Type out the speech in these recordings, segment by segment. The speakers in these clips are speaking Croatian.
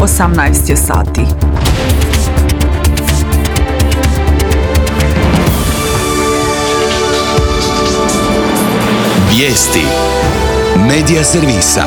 18 je sati. Vijesti Medija servisa.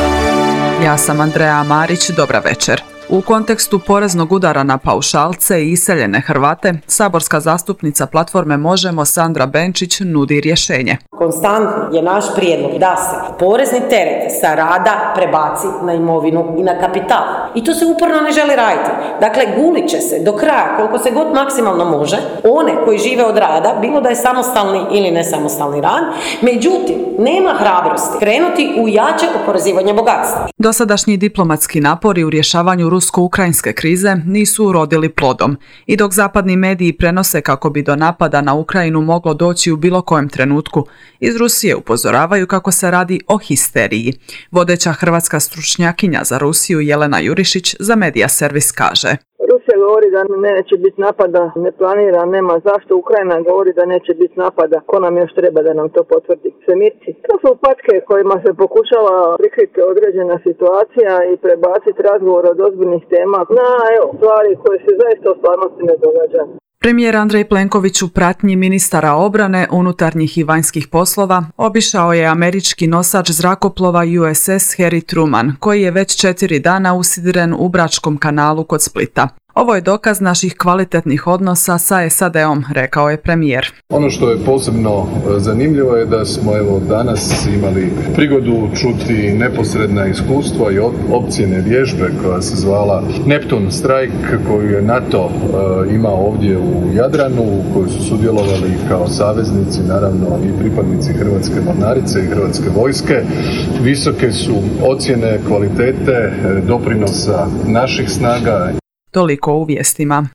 Ja sam Andreja Marić, dobra večer. U kontekstu poreznog udara na paušalce i iseljene Hrvate, saborska zastupnica platforme Možemo Sandra Benčić nudi rješenje. Konstantno je naš prijedlog da se porezni teret sa rada prebaci na imovinu i na kapital. I to se uporno ne želi raditi. Dakle, gulit će se do kraja, koliko se god maksimalno može, one koji žive od rada, bilo da je samostalni ili nesamostalni rad, međutim, nema hrabrosti krenuti u jače oporezivanje bogatstva. Dosadašnji diplomatski napori u rješavanju rusko-ukrajinske krize nisu urodili plodom. I dok zapadni mediji prenose kako bi do napada na Ukrajinu moglo doći u bilo kojem trenutku, iz Rusije upozoravaju kako se radi o histeriji. Vodeća hrvatska stručnjakinja za Rusiju Jelena Jurišić za Medija servis kaže: Rusija govori da neće biti napada, ne planira, nema zašto. Ukrajina govori da neće biti napada. Ko nam još treba da nam to potvrdi? Svemirci. To su patke kojima se pokušava prikriti određena situacija i prebaciti razgovor od ozbiljnih tema na stvari koje se zaista u stvarnosti ne događaju. Premijer Andrej Plenković u pratnji ministara obrane, unutarnjih i vanjskih poslova obišao je američki nosač zrakoplova USS Harry Truman, koji je već 4 dana usidren u Bračkom kanalu kod Splita. Ovo je dokaz naših kvalitetnih odnosa sa SAD-om, rekao je premijer. Ono što je posebno zanimljivo je da smo danas imali prigodu čuti neposredna iskustva i opcijene vježbe koja se zvala Neptune Strike, koju je NATO imao ovdje u Jadranu, u kojoj su sudjelovali kao saveznici, naravno i pripadnici Hrvatske mornarice i Hrvatske vojske. Visoke su ocjene kvalitete doprinosa naših snaga. Toliko u vijestima.